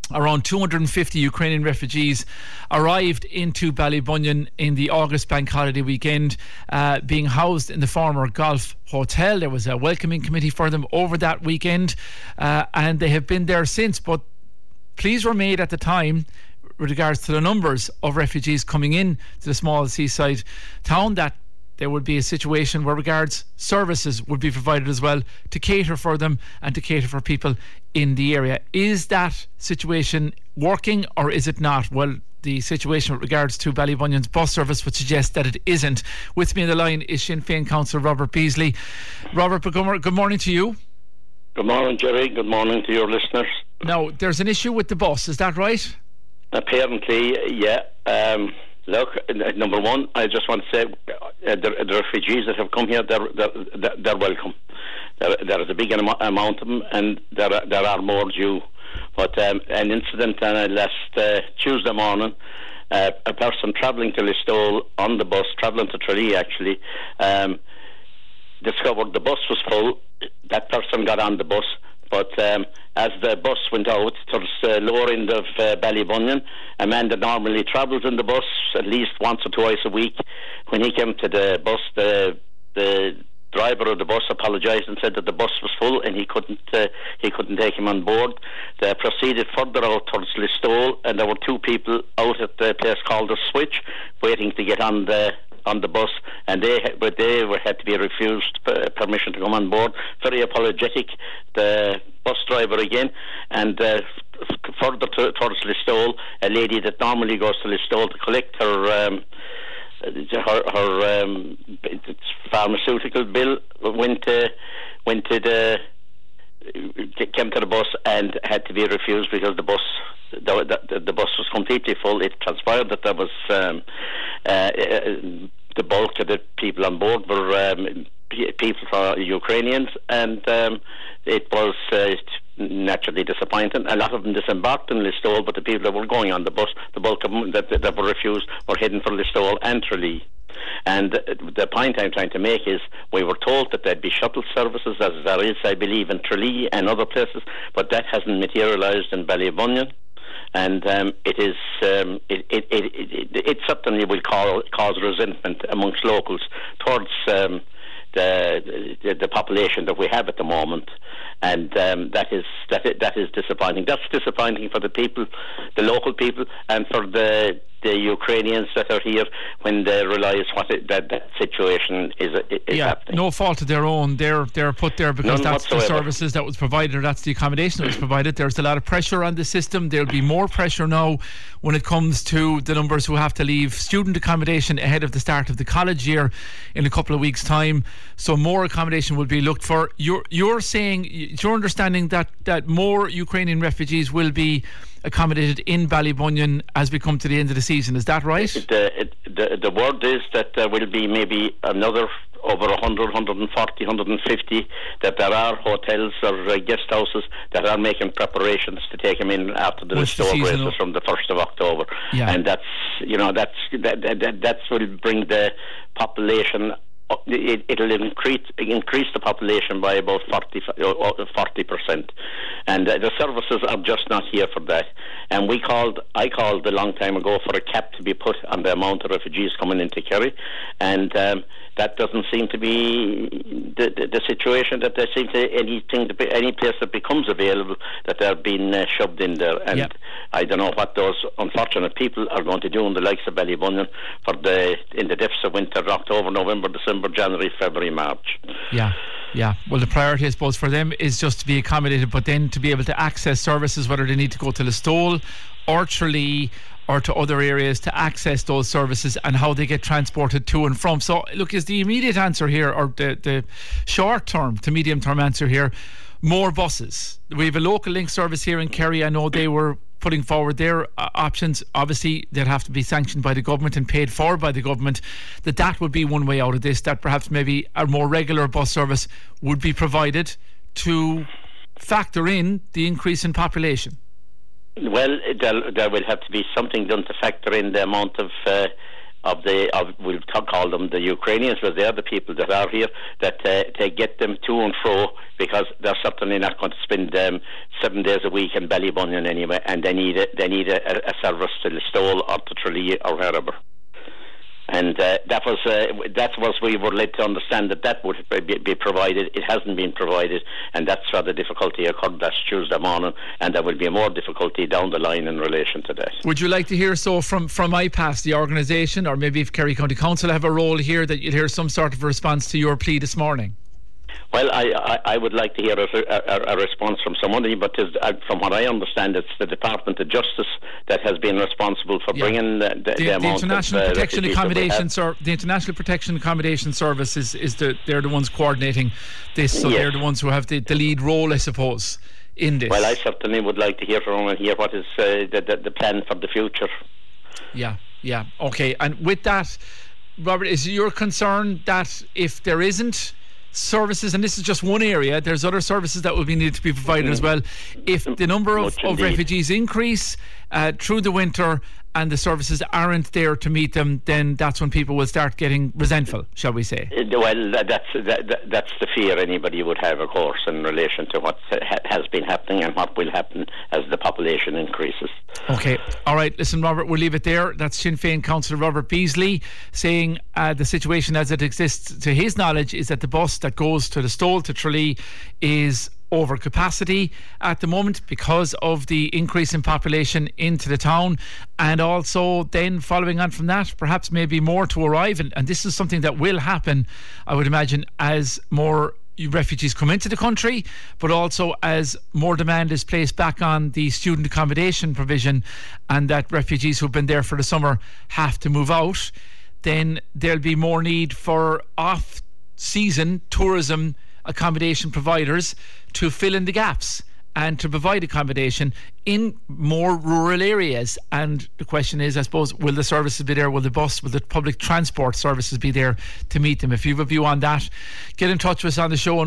Around 250 Ukrainian refugees arrived into Ballybunion in the August bank holiday weekend, being housed in the former Golf Hotel. There was a welcoming committee for them over that weekend, and they have been there since. But pleas were made at the time with regards to the numbers of refugees coming in to the small seaside town, that there would be a situation where regards services would be provided as well to cater for them and to cater for people in the area. Is that situation working or is it not? Well, the situation with regards to Ballybunion's bus service would suggest that it isn't. With me on the line is Sinn Féin councillor Robert Beasley. Robert, good morning to you. Good morning, Jerry. Good morning to your listeners. Now, there's an issue with the bus, is that right? Apparently, yeah. Look, number one, I just want to say the refugees that have come here, they're welcome. There is a big amount of them, and there are more due. But an incident last Tuesday morning, a person travelling to Listowel on the bus, travelling to Tralee actually, discovered the bus was full. That person got on the bus, but as the bus went out towards the lower end of Ballybunion, a man that normally travels in the bus at least once or twice a week, when he came to the bus, the driver of the bus apologised and said that the bus was full and he couldn't take him on board. They proceeded further out towards Listowel, and there were two people out at the place called the Switch waiting to get on the bus, and they had to be refused permission to come on board. Very apologetic, the bus driver again, and further towards Listowel, a lady that normally goes to Listowel to collect her pharmaceutical bill came to the bus and had to be refused because the bus was completely full. It transpired that there was the bulk of the people on board were people for Ukrainians, and it was naturally disappointing. A lot of them disembarked in Listowel, but the people that were going on the bus, the bulk of them that were refused, were heading for Listowel and Tralee. And the point I'm trying to make is, we were told that there'd be shuttle services, as there is, I believe, in Tralee and other places, but that hasn't materialised in Ballybunion. And it certainly will cause resentment amongst locals towards the population that we have at the moment, and that is disappointing. That's disappointing for the people, the local people, and for the Ukrainians that are here, when they realise that situation is happening. No fault of their own. They're put there because None that's whatsoever. the services that was provided, or that's the accommodation that was provided. There's a lot of pressure on the system. There'll be more pressure now when it comes to the numbers who have to leave student accommodation ahead of the start of the college year in a couple of weeks' time. So more accommodation will be looked for. You're saying, it's your understanding that more Ukrainian refugees will be accommodated in Ballybunion as we come to the end of the season. Is that right? The word is that there will be maybe another over 100, 140, 150, that there are hotels or guest houses that are making preparations to take them in after the Listowel races from the 1st of October. Yeah. And that will bring the population. It'll increase the population by about 40%, and the services are just not here for that. And I called a long time ago for a cap to be put on the amount of refugees coming into Kerry, and that doesn't seem to be the situation. That there seems to any place that becomes available, that they're being shoved in there. And yep. I don't know what those unfortunate people are going to do in the likes of Ballybunion in the depths of winter, October, November, December, January, February, March. Yeah. Well, the priority, I suppose, for them is just to be accommodated, but then to be able to access services, whether they need to go to Listowel or Tralee or to other areas to access those services, and how they get transported to and from. So, look, is the immediate answer here, or the short-term to medium-term answer here, more buses? We have a local link service here in Kerry. I know they were putting forward their options. Obviously, they'd have to be sanctioned by the government and paid for by the government. That would be one way out of this, that perhaps maybe a more regular bus service would be provided to factor in the increase in population. Well, there will have to be something done to factor in the amount of we'll call them the Ukrainians, but they're the people that are here, that to get them to and fro, because they're certainly not going to spend 7 days a week in Ballybunion anyway, and they need a service to Listowel or to Tralee or wherever. And that was we were led to understand that would be provided. It hasn't been provided, and that's where the difficulty occurred last Tuesday morning, and there will be more difficulty down the line in relation to that. Would you like to hear from IPAS, the organisation, or maybe if Kerry County Council have a role here, that you'd hear some sort of response to your plea this morning? Well, I would like to hear a response from somebody, but from what I understand, it's the Department of Justice that has been responsible for bringing the amount International of Protection Accommodation the International Protection Accommodation Service they're the ones coordinating this, so they're the ones who have the lead role, I suppose, in this. Well, I certainly would like to hear from them and hear what is the plan for the future. Yeah, okay. And with that, Robert, is your concern that if there isn't services, and this is just one area, there's other services that will be needed to be provided as well, if the number of refugees increase through the winter and the services aren't there to meet them, then that's when people will start getting resentful, shall we say? Well, that's the fear anybody would have, of course, in relation to what has been happening and what will happen as the population increases. Okay, all right, listen, Robert, we'll leave it there. That's Sinn Féin Councillor Robert Beasley saying the situation as it exists to his knowledge is that the bus that goes to Listowel to Tralee is over capacity at the moment because of the increase in population into the town, and also then following on from that, perhaps maybe more to arrive, and this is something that will happen, I would imagine, as more refugees come into the country, but also as more demand is placed back on the student accommodation provision, and that refugees who've been there for the summer have to move out. Then there'll be more need for off-season tourism accommodation providers to fill in the gaps and to provide accommodation in more rural areas. And the question is, I suppose, will the services be there? Will the public transport services be there to meet them? If you have a view on that, get in touch with us on the show.